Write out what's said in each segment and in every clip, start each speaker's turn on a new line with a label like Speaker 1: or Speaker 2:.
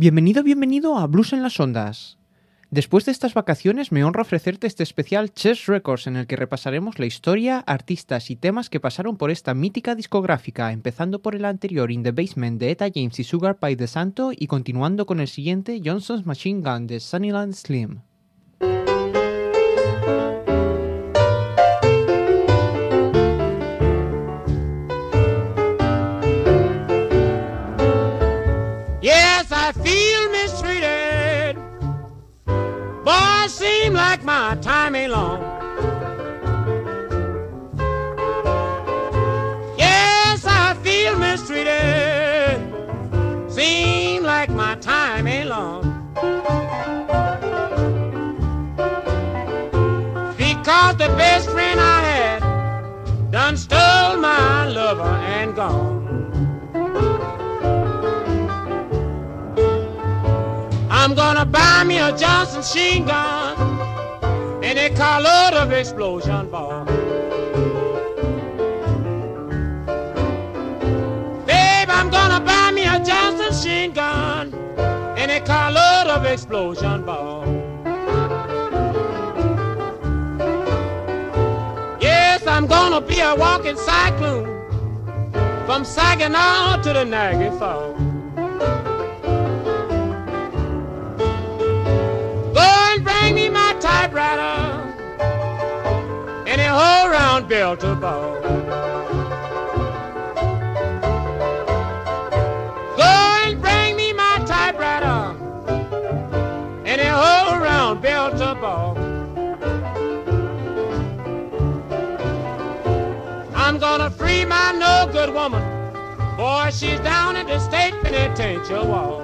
Speaker 1: Bienvenido a Blues en las Ondas. Después de estas vacaciones me honra ofrecerte este especial Chess Records en el que repasaremos la historia, artistas y temas que pasaron por esta mítica discográfica, empezando por el anterior In the Basement de Etta James y Sugar Pie de Santo y continuando con el siguiente Johnson's Machine Gun de Sunnyland Slim.
Speaker 2: Yes, I feel mistreated. Boy, it seems like my time ain't long. Yes, I feel mistreated. Seems like my time ain't long. Because the best friend I had done stole my lover and gone. I'm gonna buy me a Johnson machine gun and a carload of explosion ball. Babe, I'm gonna buy me a Johnson machine gun and a carload of explosion ball. Yes, I'm gonna be a walking cyclone from Saginaw to the Niagara Falls. Bring me my typewriter and a whole round belter ball. Go and bring me my typewriter and a whole round belter ball. I'm gonna free my no good woman. Boy, she's down at the state penitentiary wall.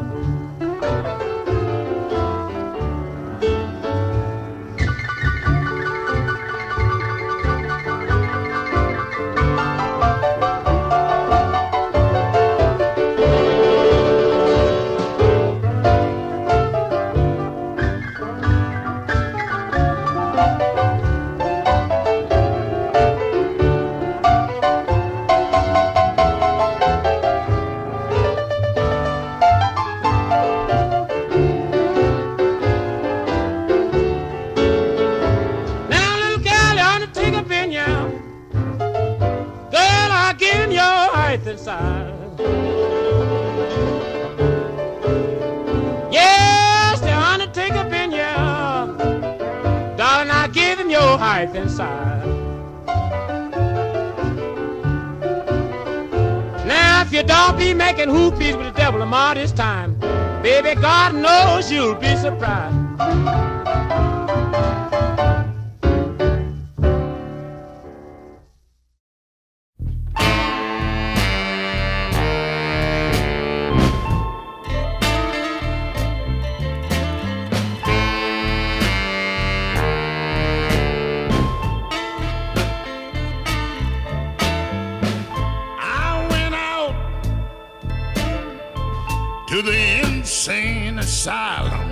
Speaker 2: Yes, the undertaker been here. Darling, I give him your height inside. Now, if you don't be making hoopies with the devil tomorrow this time, baby, God knows you'll be surprised.
Speaker 3: To the insane asylum,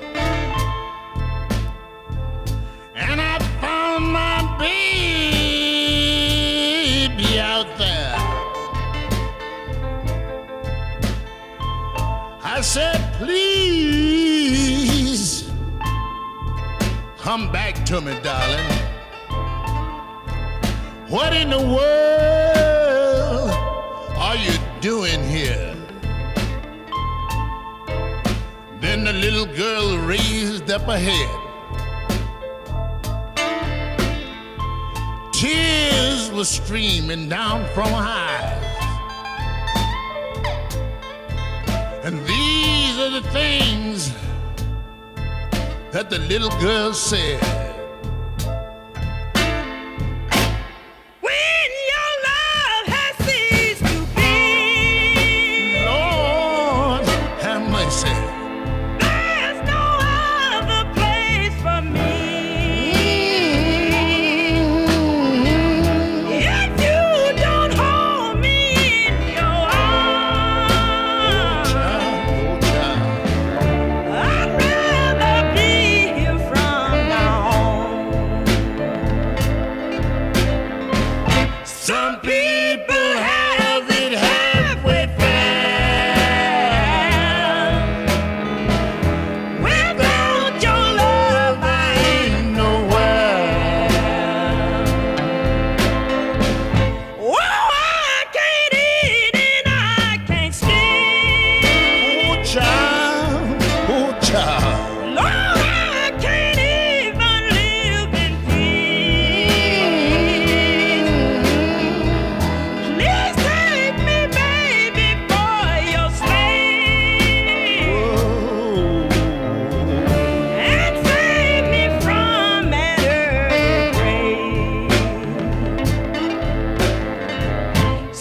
Speaker 3: and I found my baby out there. I said, please come back to me, darling. What in the world are you doing here? Then the little girl raised up her head. Tears were streaming down from her eyes. And these are the things that the little girl said.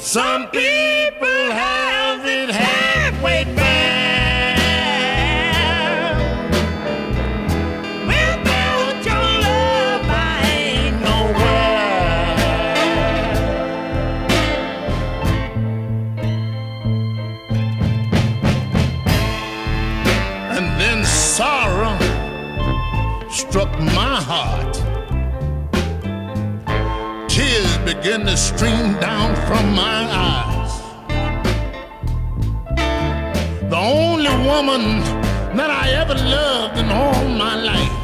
Speaker 3: Some people have it halfway found. Without your love, I ain't nowhere. And then sorrow struck my heart. Tears began to stream down from my eyes. The only woman that I ever loved in all my life,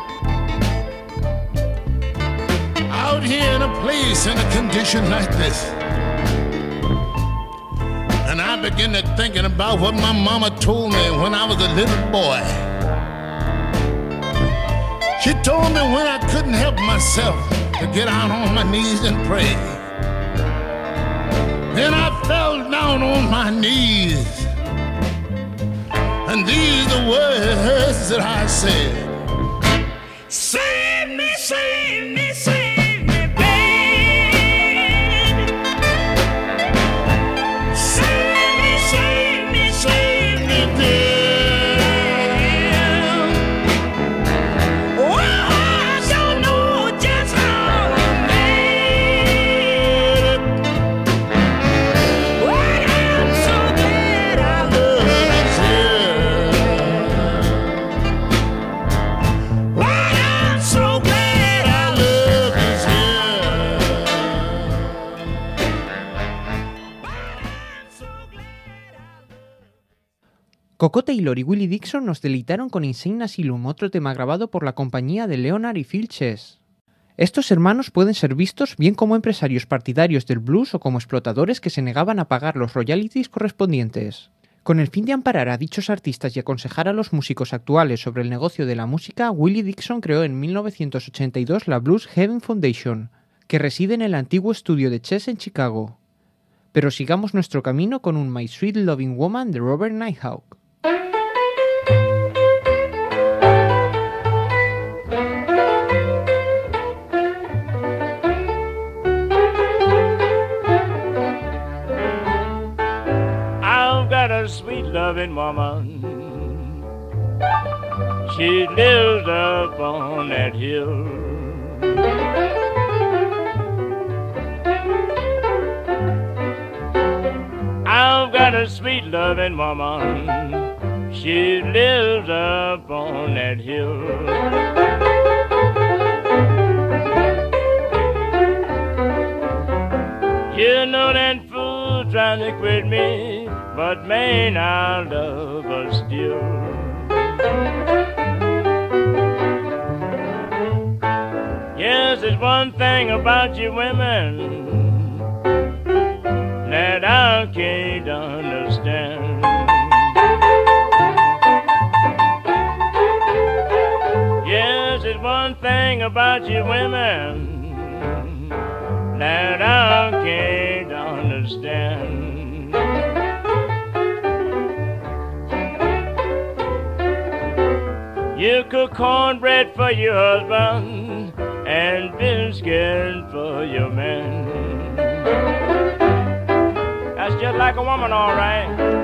Speaker 3: out here in a place in a condition like this. And I began to thinking about what my mama told me when I was a little boy. She told me when I couldn't help myself to get out on my knees and pray. Then I fell down on my knees, and these are the words that I said. Save me, save me, save me, babe. Save me, save me, save me, babe.
Speaker 1: Coco Taylor y Willie Dixon nos deleitaron con Insane Asylum, otro tema grabado por la compañía de Leonard y Phil Chess. Estos hermanos pueden ser vistos bien como empresarios partidarios del blues o como explotadores que se negaban a pagar los royalties correspondientes. Con el fin de amparar a dichos artistas y aconsejar a los músicos actuales sobre el negocio de la música, Willie Dixon creó en 1982 la Blues Heaven Foundation, que reside en el antiguo estudio de Chess en Chicago. Pero sigamos nuestro camino con un My Sweet Loving Woman de Robert Nighthawk.
Speaker 4: A sweet loving woman, she lives up on that hill. I've got a sweet loving woman, she lives up on that hill. You know that fool trying to quit me, but man, I love her still. Yes, there's one thing about you women that I can't understand. Yes, there's one thing about you women that I can't understand. You cook cornbread for your husband and biscuit for your man. That's just like a woman, all right.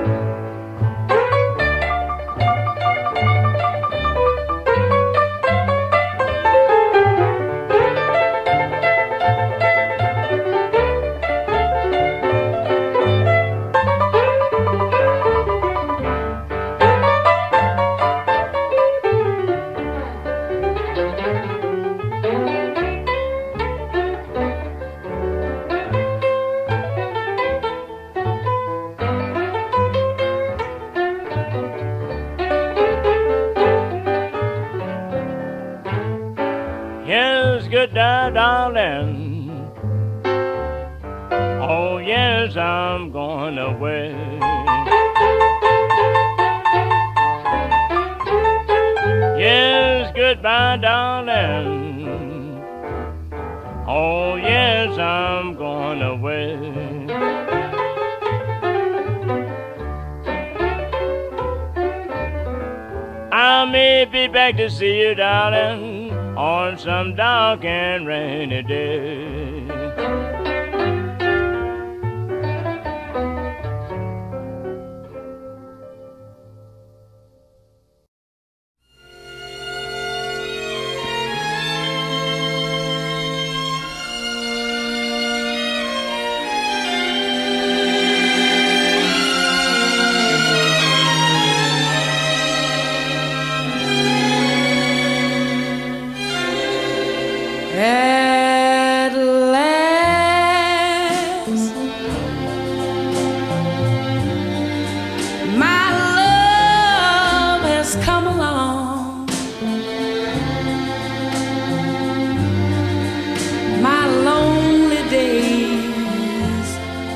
Speaker 4: Goodbye, darling. Oh, yes, I'm going away. Yes, goodbye, darling. Oh, yes, I'm going away. I may be back to see you, darling, on some dark and rainy day.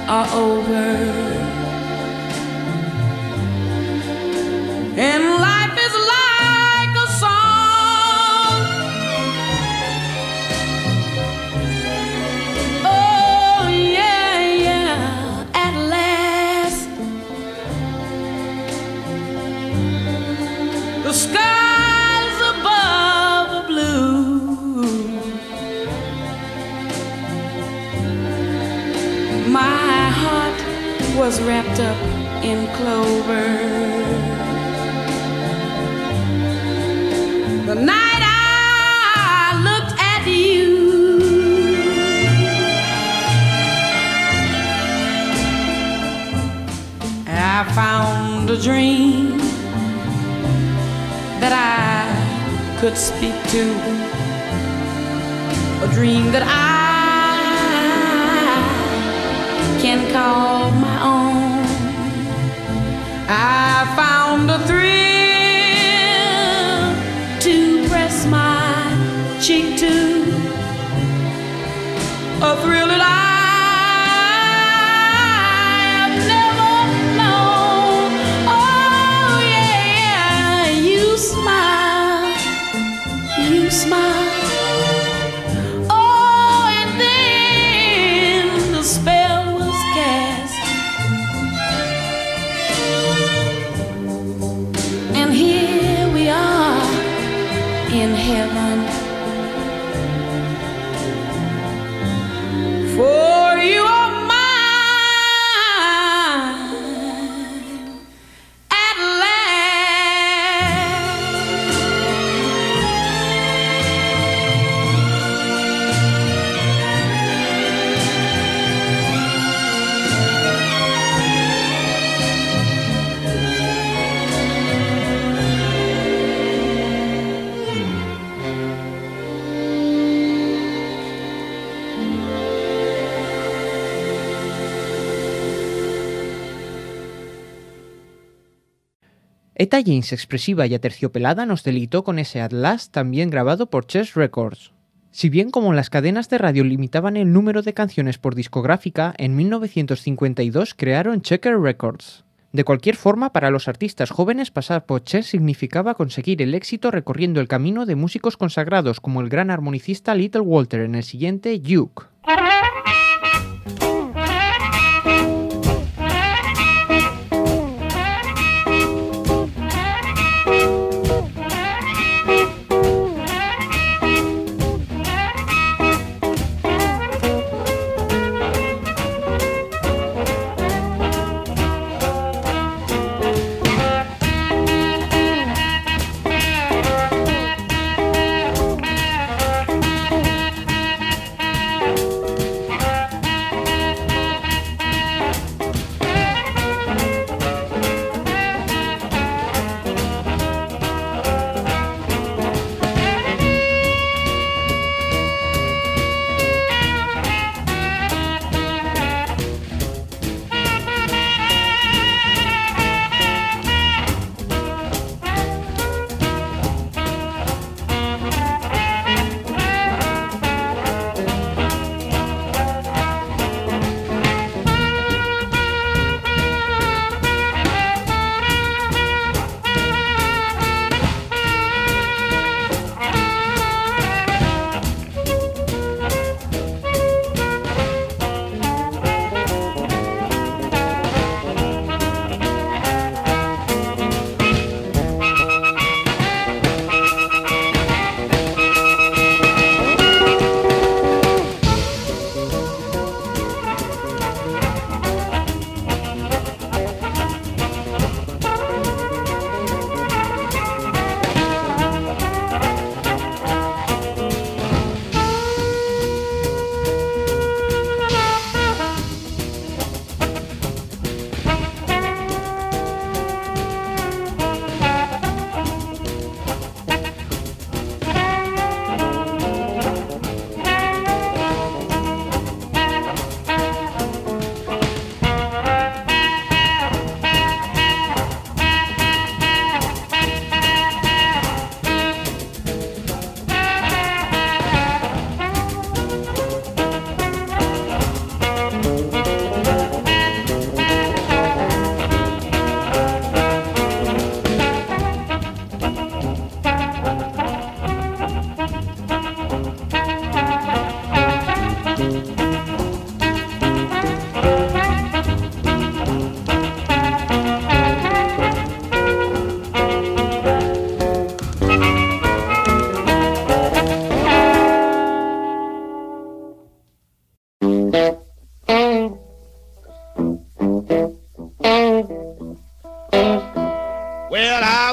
Speaker 5: are over, and life is like a song. Oh yeah, yeah, at last the skies above are blue. My heart was wrapped up in clover the night I looked at you. I found a dream that I could speak to, a dream that I can call my own. I found a thrill to press my cheek to, a thrill that I have never known. Oh yeah, you smile, you smile. Oh, and then the spell was cast, and here we are in heaven. For you are mine at
Speaker 1: Etta James, expresiva y aterciopelada, nos deleitó con ese At Last, también grabado por Chess Records. Si bien como las cadenas de radio limitaban el número de canciones por discográfica, en 1952 crearon Checker Records. De cualquier forma, para los artistas jóvenes pasar por Chess significaba conseguir el éxito recorriendo el camino de músicos consagrados como el gran armonicista Little Walter en el siguiente Duke.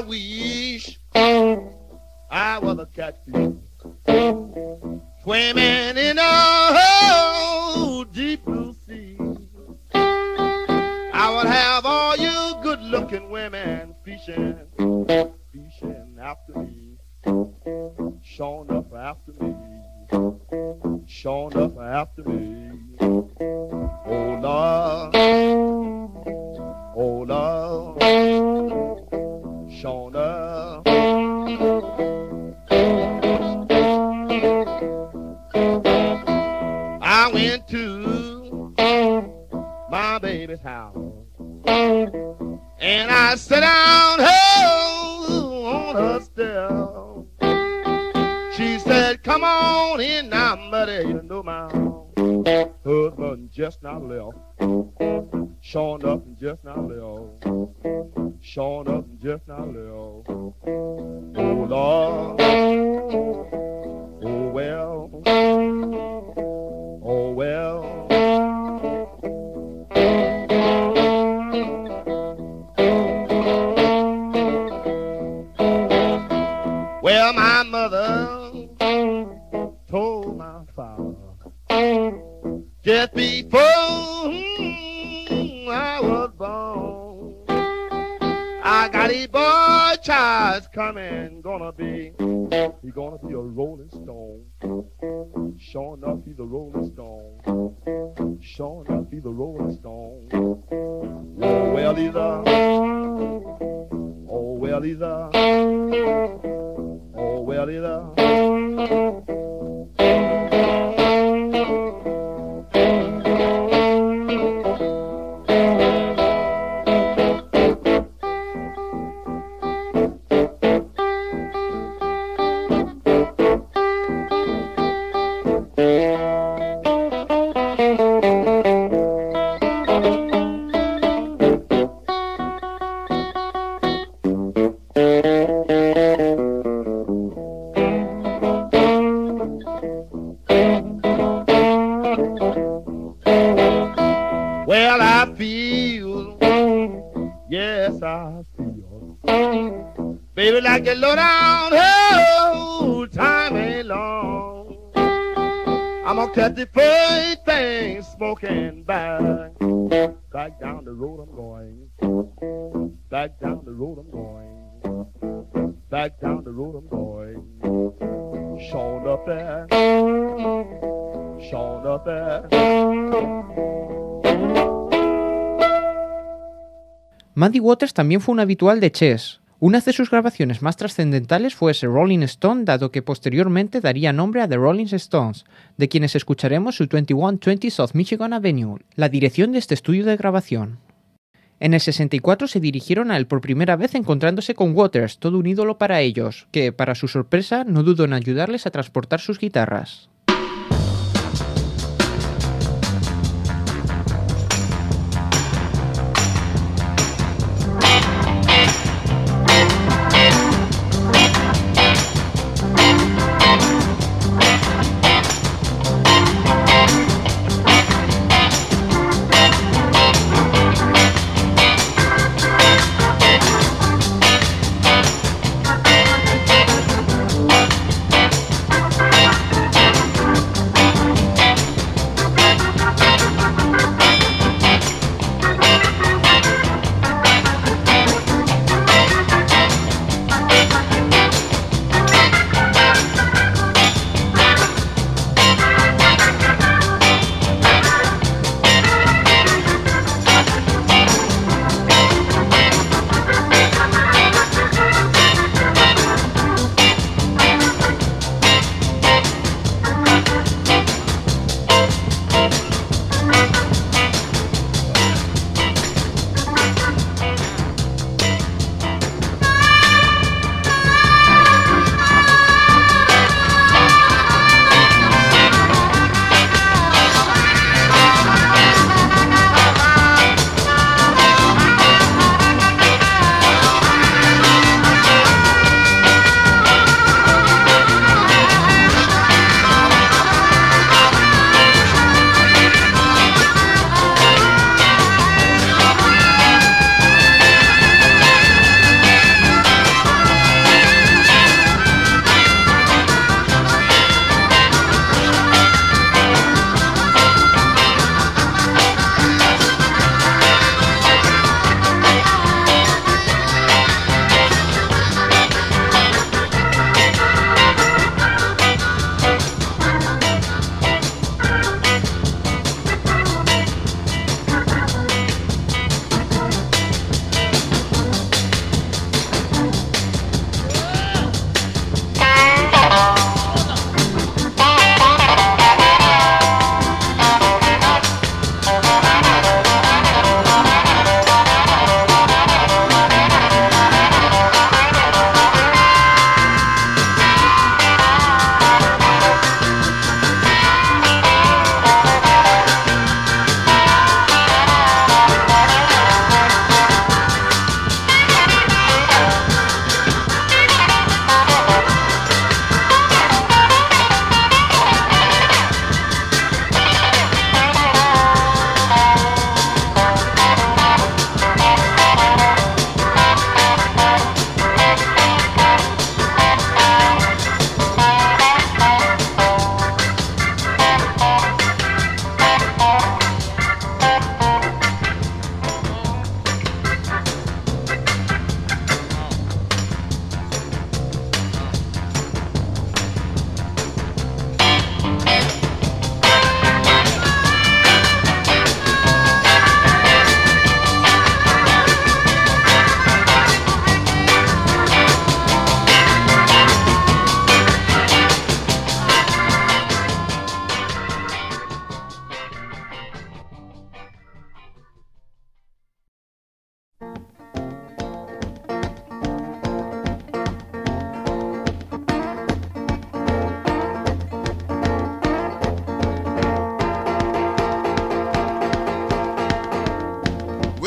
Speaker 3: wish I was a catfish swimming in a deep blue sea. I would have all you good-looking women fishing after me, showing up after me, showing up after me. Oh Lord, oh Lord, showing up. I went to my baby's house and I sat down on her step. She said, come on in now, buddy. You know my husband just now left. Showing up and just now left. Showing up and just now left. Oh Lord, oh well, oh well. Well, my mother told my father just before I was born, I got a boy child coming, he's gonna be a rolling stone. Sure enough, he's a rolling stone. Sure enough, he's a rolling stone. Oh well, he's a. Oh well, he's a. Oh well, he's a. Well, I feel, yes, I feel, baby, like a low down, oh, time ain't long. I'm gonna cut the first thing smoking back down the road I'm going, back down the road I'm going, back down the road I'm going. Showing up there, showing up there.
Speaker 1: Muddy Waters también fue un habitual de Chess. Una de sus grabaciones más trascendentales fue ese Rolling Stone, dado que posteriormente daría nombre a The Rolling Stones, de quienes escucharemos su 2120 South Michigan Avenue, la dirección de este estudio de grabación. En el 64 se dirigieron a él por primera vez encontrándose con Waters, todo un ídolo para ellos, que, para su sorpresa, no dudó en ayudarles a transportar sus guitarras.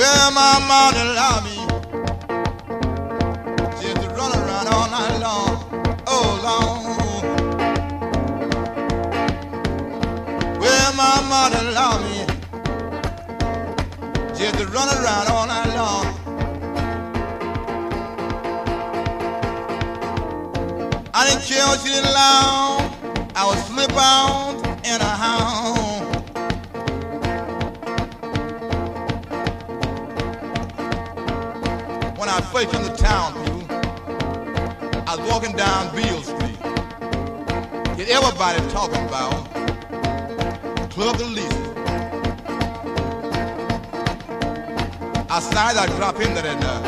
Speaker 3: Well, my mama allow me just to run around all night long. Oh, long. Well, my mama allow me just to run around all night long. I didn't care what she didn't allow. I would slip out in a hound. When I first came to town, people, I was walking down Beale Street. Get everybody talking about Club Elise. I decided I'd drop in there that night.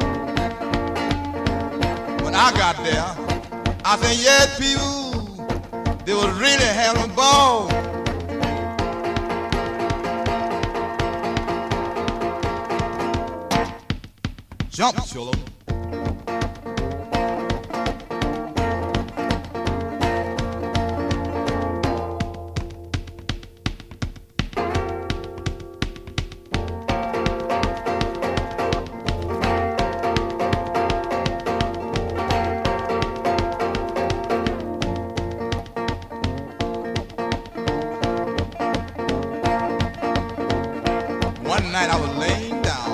Speaker 3: When I got there, I said, yeah, people, they was really having a ball. Jump, Cholo. One night I was laying down.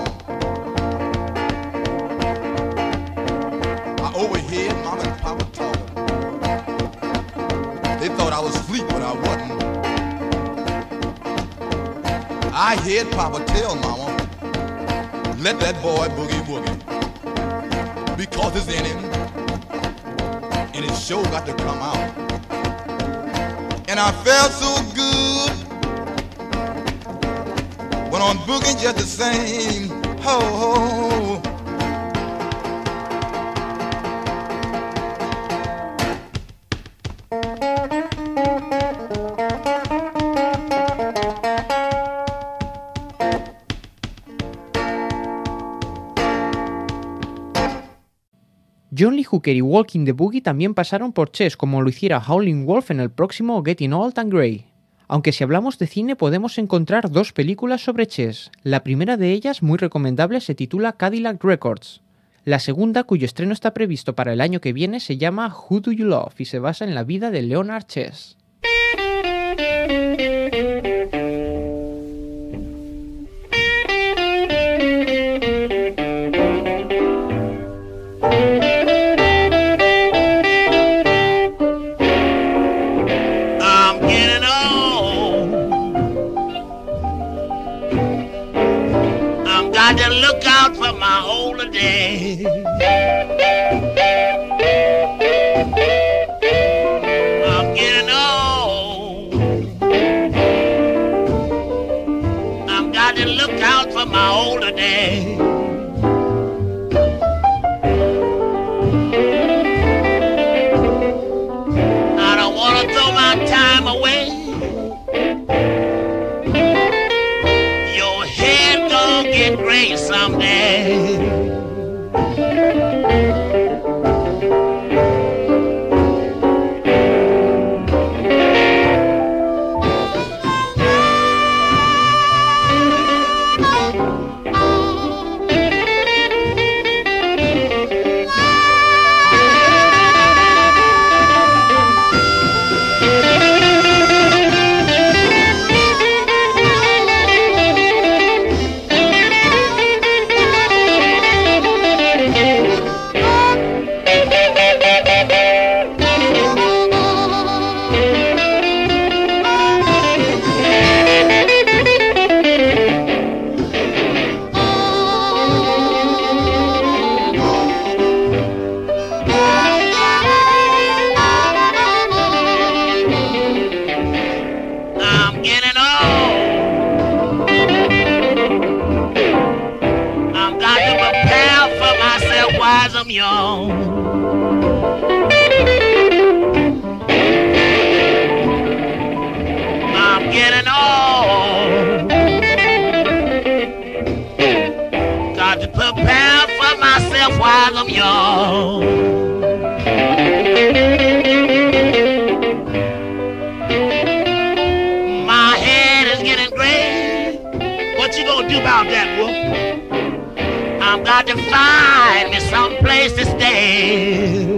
Speaker 3: I overheard Mama and Papa talking. They thought I was asleep, but I wasn't. I heard Papa tell Mama, let that boy boogie woogie, because it's in him, and it sure got to come out. And I felt so good. Went on booging just the same. Ho, ho.
Speaker 1: John Lee Hooker y Walking the Boogie también pasaron por Chess, como lo hiciera Howlin' Wolf en el próximo Getting Old and Grey. Aunque si hablamos de cine podemos encontrar dos películas sobre Chess. La primera de ellas, muy recomendable, se titula Cadillac Records. La segunda, cuyo estreno está previsto para el año que viene, se llama Who Do You Love y se basa en la vida de Leonard Chess.
Speaker 2: To look out for my older days. I'm getting old. I've got to look out for my older days. I don't want to throw my time away. Get gray someday. I'm young. I'm getting old. Got to prepare for myself while I'm young. My head is getting gray. What you gonna do
Speaker 3: about that, Wolf. I've got to find me some place to stay.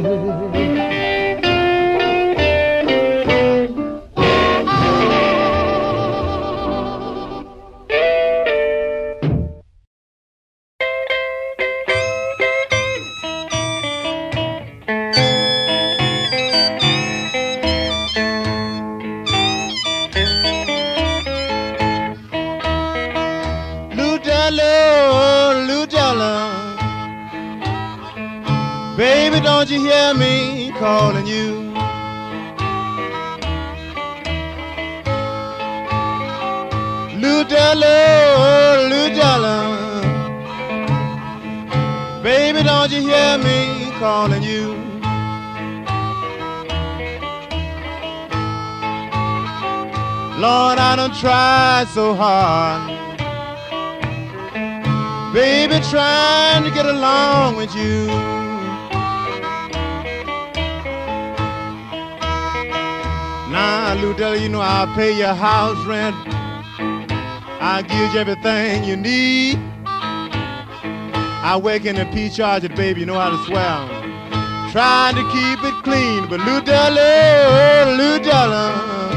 Speaker 3: Baby, don't you hear me calling you? Ludella, Ludella. Baby, don't you hear me calling you? Lord, I done tried so hard, baby, trying to get along with you. Now, Ludella, you know I'll pay your house rent, I'll give you everything you need. I work in the Peach Orchard, baby, you know how to swear. Trying to keep it clean, but Ludella, Ludella,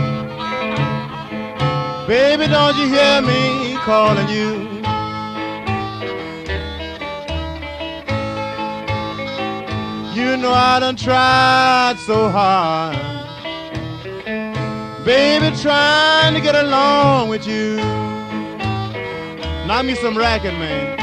Speaker 3: baby, don't you hear me calling you? You know I done tried so hard, baby, trying to get along with you. Knock me some racket, man.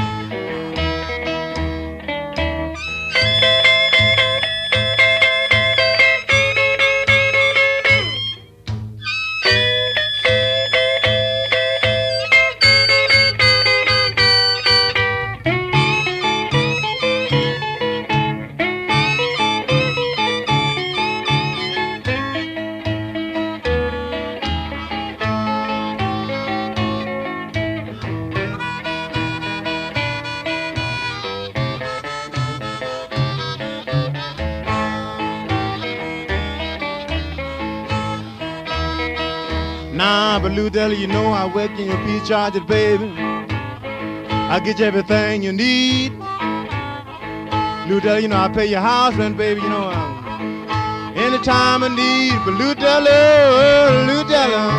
Speaker 3: Nah, but Ludella, you know I work in your Peach Orchard, baby. I get you everything you need. Ludella, you know I pay your house rent, baby. You know anytime I need. But Ludella, Ludella,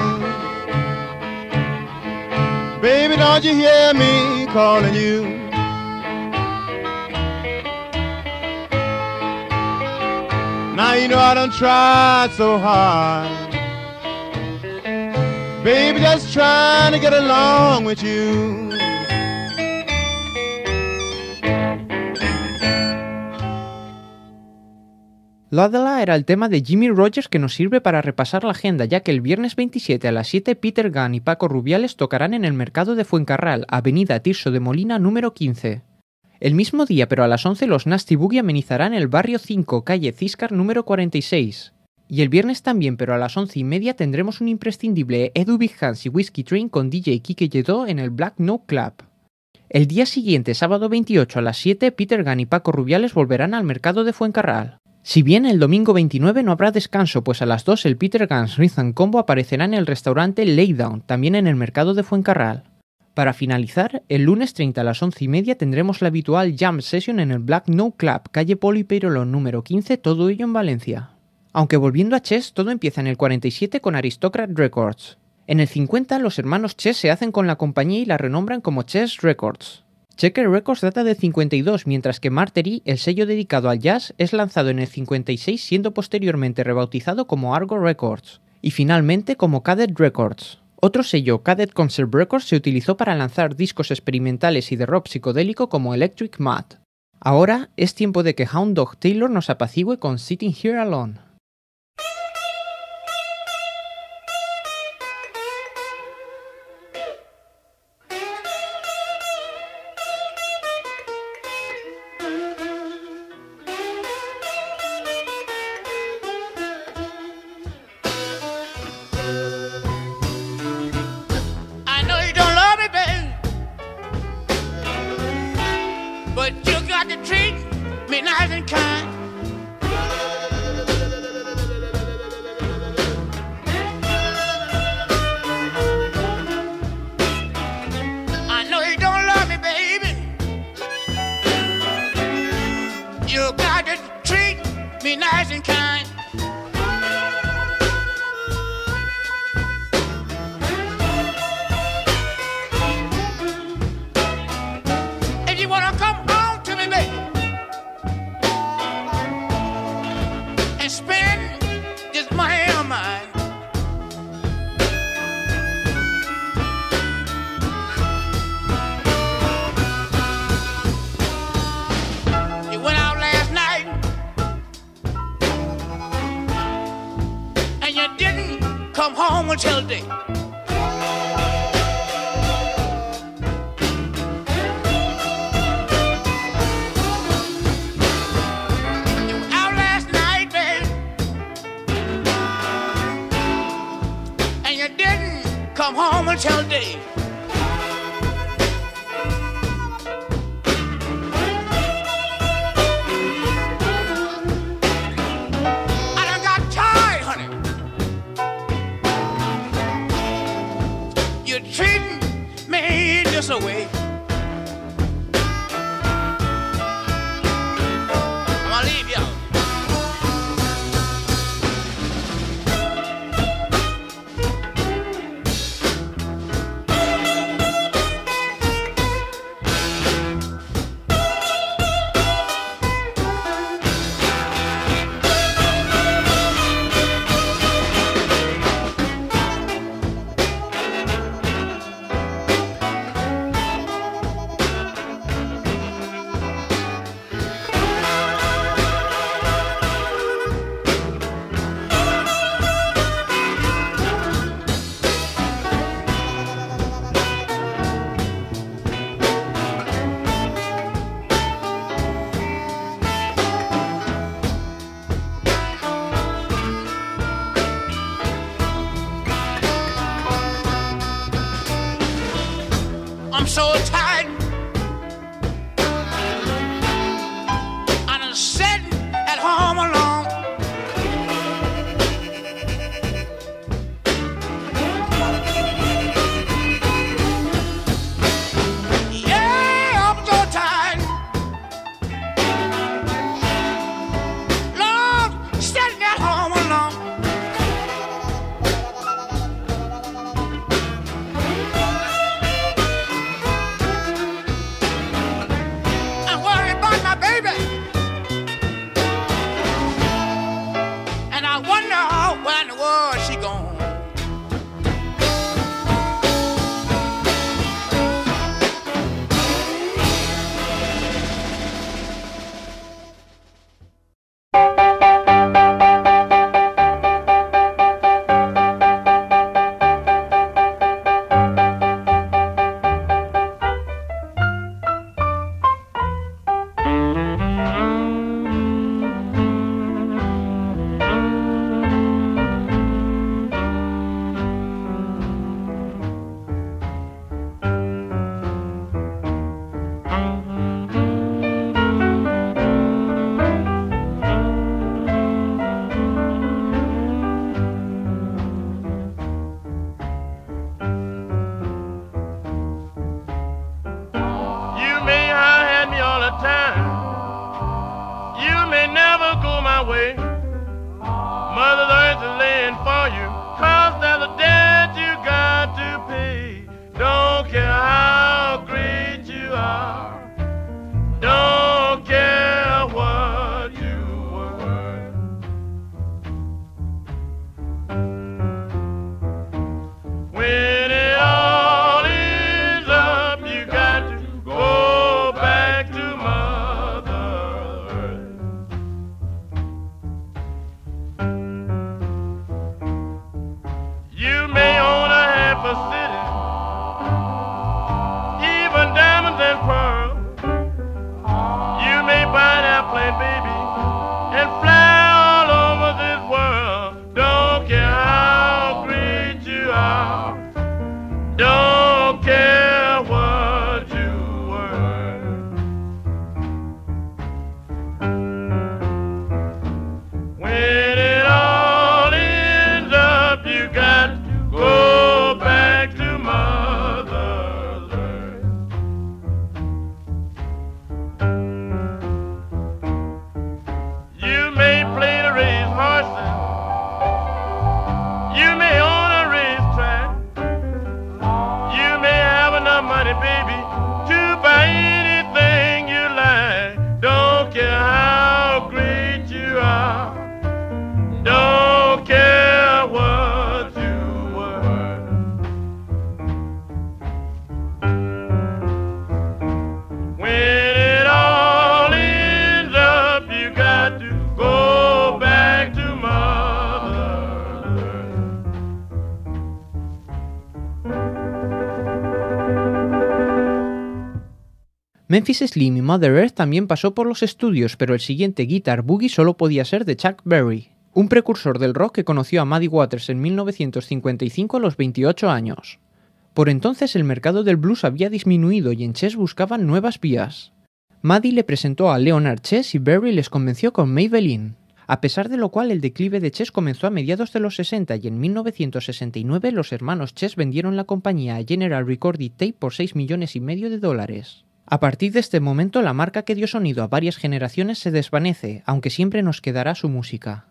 Speaker 3: baby, don't you hear me calling you? Now you know I done tried so hard, baby, just trying to get along with you.
Speaker 1: Ludella era el tema de Jimmy Rogers que nos sirve para repasar la agenda, ya que el viernes 27 a las 7 Peter Gunn y Paco Rubiales tocarán en el mercado de Fuencarral, avenida Tirso de Molina número 15. El mismo día, pero a las 11, los Nasty Boogie amenizarán el barrio 5, calle Ciscar número 46. Y el viernes también, pero a las 11:30, tendremos un imprescindible Edu Big Hands y Whiskey Train con DJ Kike Lledó en el Black Note Club. El día siguiente, sábado 28 a las 7, Peter Gunn y Paco Rubiales volverán al mercado de Fuencarral. Si bien el domingo 29 no habrá descanso, pues a las 2 el Peter Guns Rhythm Combo aparecerá en el restaurante Laydown, también en el mercado de Fuencarral. Para finalizar, el lunes 30 a las 11:30 tendremos la habitual Jam Session en el Black Note Club, calle Polo y Peirolón número 15, todo ello en Valencia. Aunque volviendo a Chess, todo empieza en el 47 con Aristocrat Records. En el 50, los hermanos Chess se hacen con la compañía y la renombran como Chess Records. Checker Records data del 52, mientras que Martery, el sello dedicado al jazz, es lanzado en el 56, siendo posteriormente rebautizado como Argo Records, y finalmente como Cadet Records. Otro sello, Cadet Concert Records, se utilizó para lanzar discos experimentales y de rock psicodélico como Electric Mud. Ahora es tiempo de que Hound Dog Taylor nos apacigüe con Sitting Here Alone.
Speaker 2: But you got to treat me nice and kind. wise and kind. If you wanna come home to me, baby, and spend this money of mine, you went out last night and you didn't come home until day. You were out last night, babe, and you didn't come home until day. I done got tired, honey. You're treating me this way. I'm gonna leave y'all. I'm so tired. I done sat at home alone. Yeah, I'm so tired. Lord, sitting at home alone. I'm worried about my baby, and I wonder where in the world she gone.
Speaker 3: You may have me all the time. You may never go my way. Mother Earth is laying for you, 'cause there's a debt you got to pay. Don't care how great you are. Don't care what you were. When it all is up, you got to go back to Mother Earth.
Speaker 1: Memphis Slim y Mother Earth también pasó por los estudios, pero el siguiente Guitar Boogie solo podía ser de Chuck Berry, un precursor del rock que conoció a Muddy Waters en 1955 a los 28 años. Por entonces el mercado del blues había disminuido y en Chess buscaban nuevas vías. Muddy le presentó a Leonard Chess y Berry les convenció con Maybelline, a pesar de lo cual el declive de Chess comenzó a mediados de los 60 y en 1969 los hermanos Chess vendieron la compañía a General Recorded Tape por $6,5 millones. A partir de este momento la marca que dio sonido a varias generaciones se desvanece, aunque siempre nos quedará su música.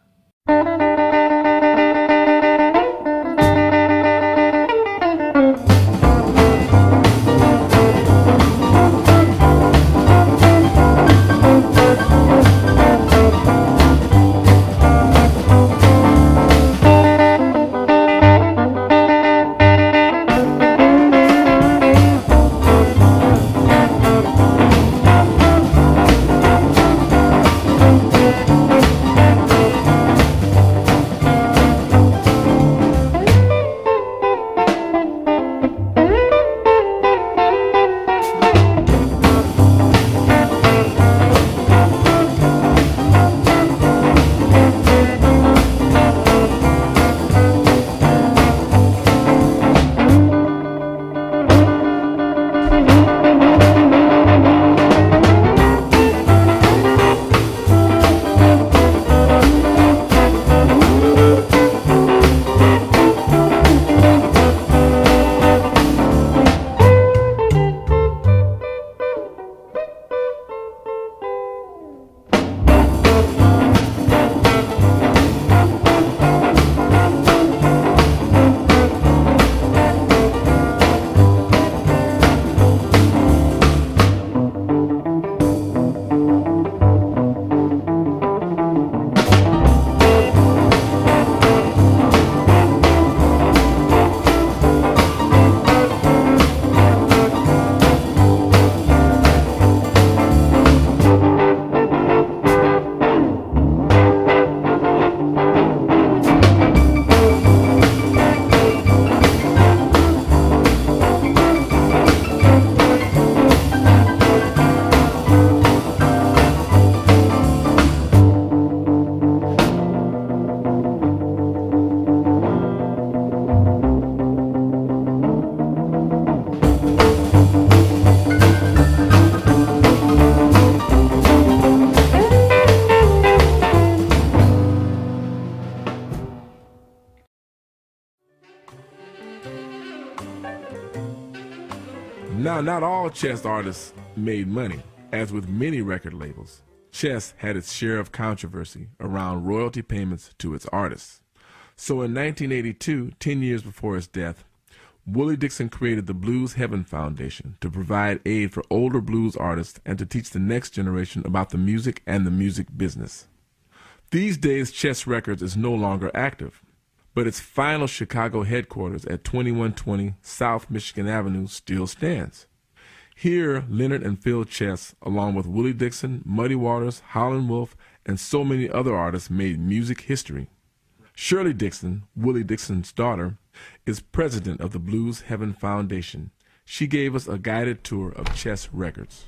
Speaker 6: Now, not all Chess artists made money. As with many record labels, Chess had its share of controversy around royalty payments to its artists. So in 1982, 10 years before his death, Willie Dixon created the Blues Heaven Foundation to provide aid for older blues artists and to teach the next generation about the music and the music business. These days, Chess Records is no longer active, but its final Chicago headquarters at 2120 South Michigan Avenue still stands. Here, Leonard and Phil Chess, along with Willie Dixon, Muddy Waters, Howlin' Wolf, and so many other artists made music history. Shirley Dixon, Willie Dixon's daughter, is president of the Blues Heaven Foundation. She gave us a guided tour of Chess Records.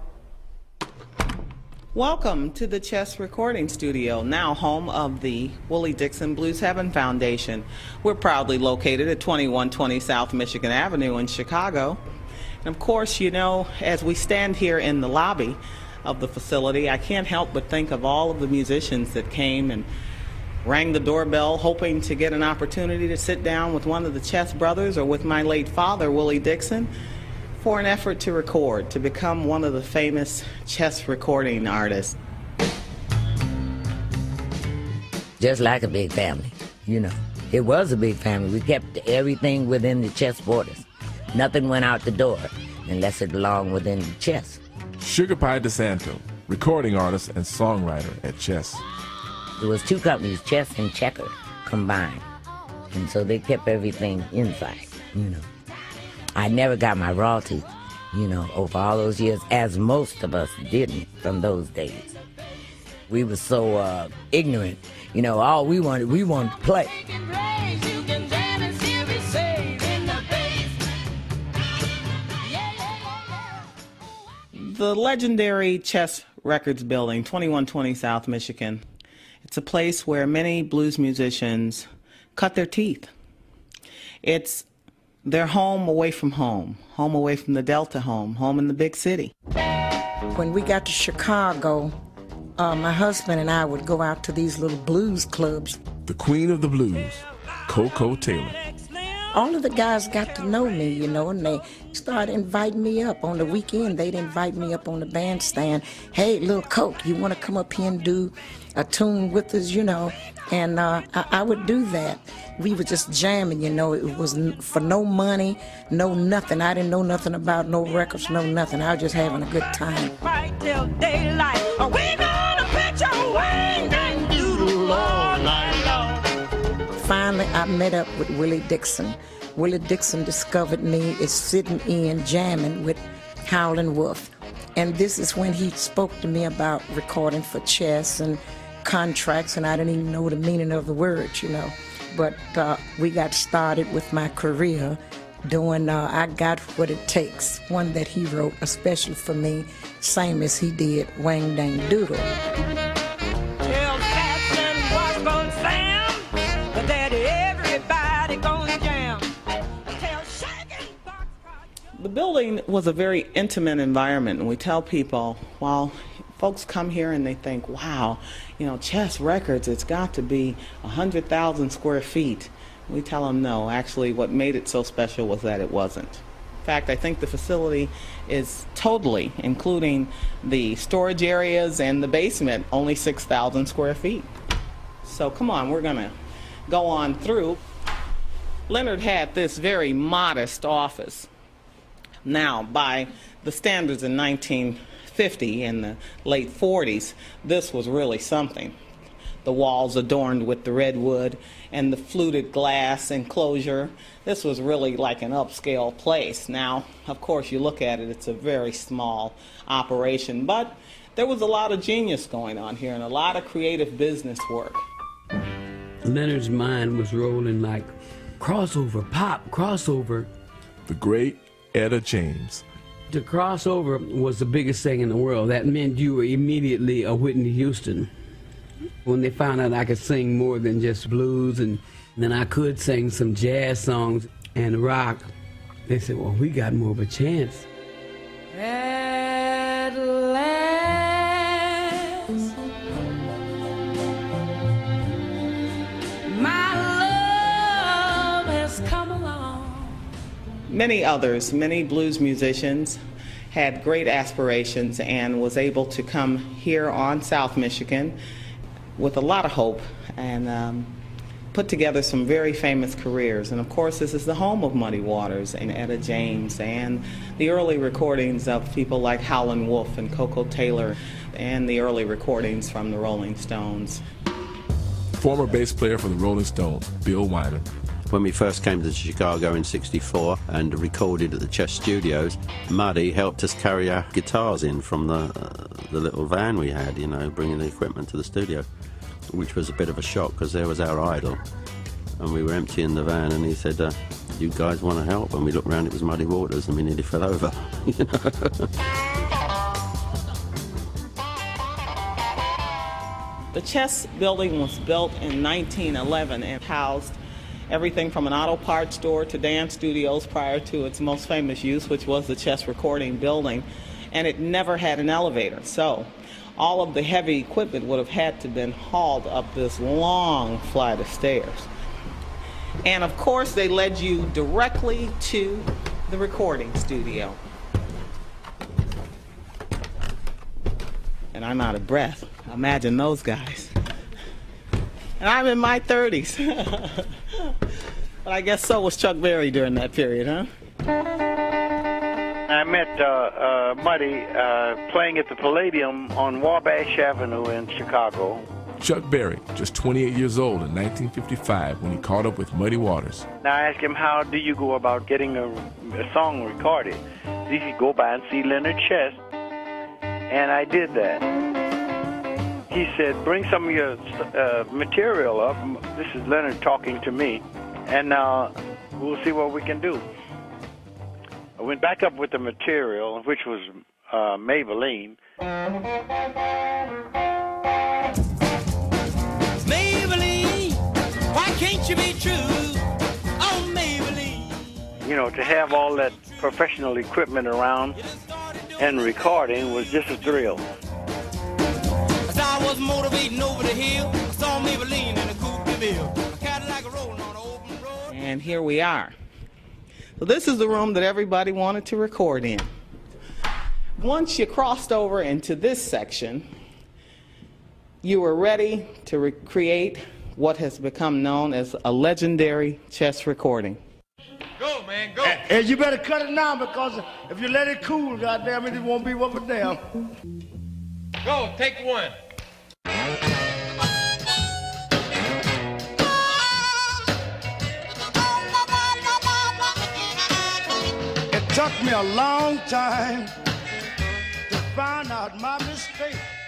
Speaker 7: Welcome to the Chess Recording Studio, now home of the Willie Dixon Blues Heaven Foundation. We're proudly located at 2120 South Michigan Avenue in Chicago. And of course, you know, as we stand here in the lobby of the facility, I can't help but think of all of the musicians that came and rang the doorbell hoping to get an opportunity to sit down with one of the Chess brothers or with my late father, Willie Dixon, for an effort to record, to become one of the famous Chess recording artists.
Speaker 8: Just like a big family, you know. It was a big family. We kept everything within the Chess borders. Nothing went out the door unless it belonged within the Chess.
Speaker 6: Sugar Pie DeSanto, recording artist and songwriter at Chess.
Speaker 8: There was two companies, Chess and Checker, combined. And so they kept everything inside, you know. I never got my royalties, you know, over all those years, as most of us didn't from those days. We were so ignorant, you know, all we wanted to play.
Speaker 7: The legendary Chess Records building, 2120 South Michigan. It's a place where many blues musicians cut their teeth. It's their home away from home away from the Delta home in the big city.
Speaker 9: When we got to Chicago, my husband and I would go out to these little blues clubs.
Speaker 6: The queen of the blues, Coco Taylor.
Speaker 9: All of the guys got to know me, you know, and they started inviting me up. On the weekend, they'd invite me up on the bandstand. Hey, little Coke, you want to come up here and do a tune with us, you know? And I would do that. We were just jamming, you know. It was for no money, no nothing. I didn't know nothing about no records, no nothing. I was just having a good time.
Speaker 5: Right till daylight. We gonna put your wing and doodle all night long.
Speaker 9: Finally, I met up with Willie Dixon. Willie Dixon discovered me as sitting in jamming with Howlin' Wolf. And this is when he spoke to me about recording for Chess and contracts, and I didn't even know the meaning of the words, you know. But we got started with my career doing I Got What It Takes, one that he wrote especially for me, same as he did Wang Dang Doodle.
Speaker 5: Tell Captain what's going Sam that everybody gonna jam. Tell Shaggy
Speaker 7: The building was a very intimate environment, and we tell people, well, folks come here and they think, wow, you know, Chess Records, it's got to be 100,000 square feet. We tell them no. Actually, what made it so special was that it wasn't. In fact, I think the facility is totally, including the storage areas and the basement, only 6,000 square feet. So come on, we're going to go on through. Leonard had this very modest office. Now, by the standards in 1950, in the late 40s, this was really something. The walls adorned with the redwood and the fluted glass enclosure. This was really like an upscale place. Now, of course, you look at it, it's a very small operation, but there was a lot of genius going on here and a lot of creative business work.
Speaker 10: Leonard's mind was rolling like crossover, pop, crossover.
Speaker 6: The great Etta James.
Speaker 10: The crossover was the biggest thing in the world. That meant you were immediately a Whitney Houston. When they found out I could sing more than just blues and then I could sing some jazz songs and rock, they said, well, we got more of a chance.
Speaker 5: At last, my love has come along.
Speaker 7: Many others, many blues musicians had great aspirations and was able to come here on South Michigan with a lot of hope and put together some very famous careers. And of course, this is the home of Muddy Waters and Etta James and the early recordings of people like Howlin' Wolf and Coco Taylor and the early recordings from the Rolling Stones.
Speaker 6: Former bass player for the Rolling Stones, Bill Wyman.
Speaker 11: When we first came to Chicago in '64 and recorded at the Chess Studios, Muddy helped us carry our guitars in from the little van we had, you know, bringing the equipment to the studio, which was a bit of a shock because there was our idol. And we were emptying the van and he said, you guys want to help? And we looked around, it was Muddy Waters and we nearly fell over. You know?
Speaker 7: The Chess building was built in 1911 and housed everything from an auto parts store to dance studios prior to its most famous use, which was the Chess recording building. And it never had an elevator. So all of the heavy equipment would have had to been hauled up this long flight of stairs. And of course, they led you directly to the recording studio. And I'm out of breath. Imagine those guys. And I'm in my 30s. But I guess so was Chuck Berry during that period, huh?
Speaker 12: I met Muddy playing at the Palladium on Wabash Avenue in Chicago.
Speaker 6: Chuck Berry, just 28 years old in 1955 when he caught up with Muddy Waters.
Speaker 12: Now I asked him, how do you go about getting a song recorded? He said, go by and see Leonard Chess. And I did that. He said, bring some of your material up. This is Leonard talking to me. And we'll see what we can do. I went back up with the material, which was Maybelline.
Speaker 5: Maybelline, why can't you be true? Oh, Maybelline.
Speaker 12: You know, to have all that professional equipment around and recording was just a thrill.
Speaker 5: As I was motivating over the hill, I saw Maybelline in a coupe de ville. A Cadillac rolling on an open road.
Speaker 7: And here we are. So this is the room that everybody wanted to record in. Once you crossed over into this section, you were ready to recreate what has become known as a legendary chess recording.
Speaker 3: Go, man, go. And you better cut it now, because if you let it cool, goddamn it won't be what but damn.
Speaker 2: Go, take one.
Speaker 3: It took me a long time to find out my mistake.